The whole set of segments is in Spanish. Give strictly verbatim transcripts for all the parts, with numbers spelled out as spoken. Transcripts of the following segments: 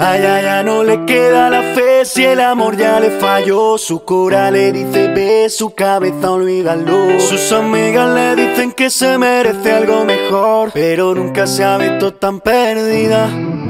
A ella ya no le queda la fe si el amor ya le falló. Su cora le dice ve, su cabeza olvídalo. Sus amigas le dicen que se merece algo mejor, pero nunca se ha visto tan perdida.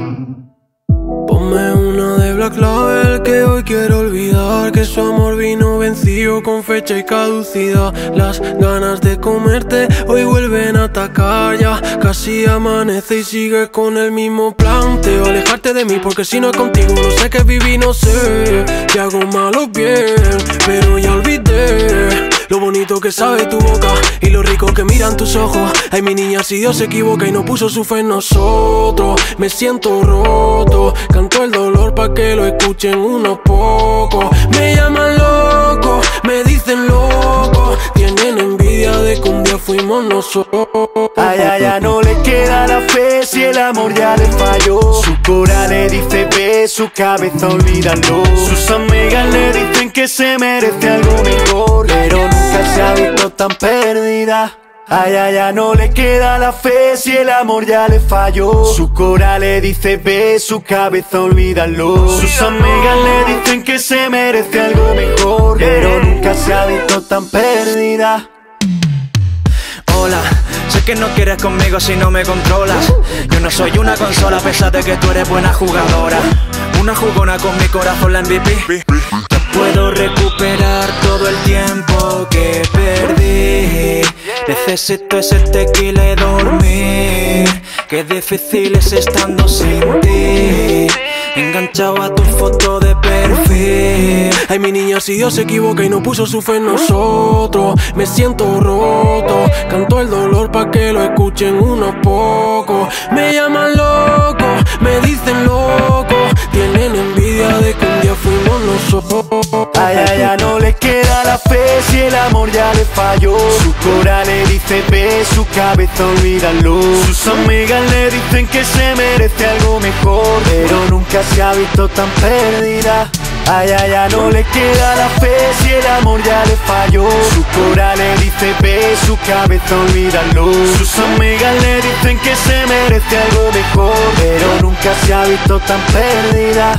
Ponme una de Black Label que hoy quiero olvidar, que su amor vino vencido con fecha y caducidad. Las ganas de comerte hoy vuelven a atacar. Ya casi amanece y sigues con el mismo plan. Te va a alejarte de mí porque si no es contigo no sé qué viví, no sé si hago mal o bien, pero ya olvidé lo bonito que sabe tu boca y lo rico que miran tus ojos. Ay, mi niña, si Dios se equivoca y no puso su fe en nosotros, me siento roto. Canto el dolor pa' que lo escuchen unos pocos. Me llaman loco, me dicen loco. Tienen envidia de que un día fuimos nosotros. A ella ya no le queda la fe si el amor ya le falló. Su cora le dice ve, su cabeza olvídalo. Sus amigas le dicen que se merece algo mejor, pero nunca se ha visto tan perdida. A ella ya no le queda la fe si el amor ya le falló. Su cora le dice ve, su cabeza olvídalo. Sus amigas le dicen que se merece algo mejor, pero nunca se ha visto tan perdida. Hola, sé que no quieres conmigo si no me controlas. Yo no soy una consola a pesar de que tú eres buena jugadora. Una jugona con mi corazón, la M V P. Puedo recuperar todo el tiempo que perdí. Necesito ese tequila y dormir. Qué difícil es estando sin ti, enganchado a tu foto de perfil. Ay, mi niña, si Dios se equivoca y no puso su fe en nosotros, me siento roto. Canto el dolor pa' que lo escuchen unos pocos. Me llaman loco, me dicen loco. Tienen envidia de que un día fuimos nosotros. A ella ya no le queda la fe si el amor ya le falló. Su cora le dice ve, su cabeza olvídalo. Sus amigas le dicen que se merece algo mejor, pero nunca se ha visto tan perdida. A ella ya no le queda la fe si el amor ya le falló. Su cora le dice ve, su cabeza olvídalo. Sus amigas le dicen que se merece algo mejor, pero nunca se ha visto tan perdida.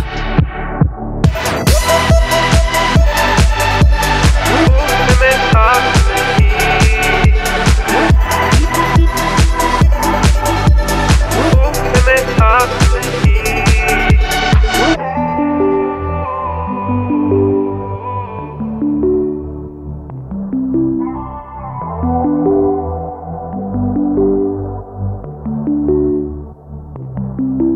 Thank you.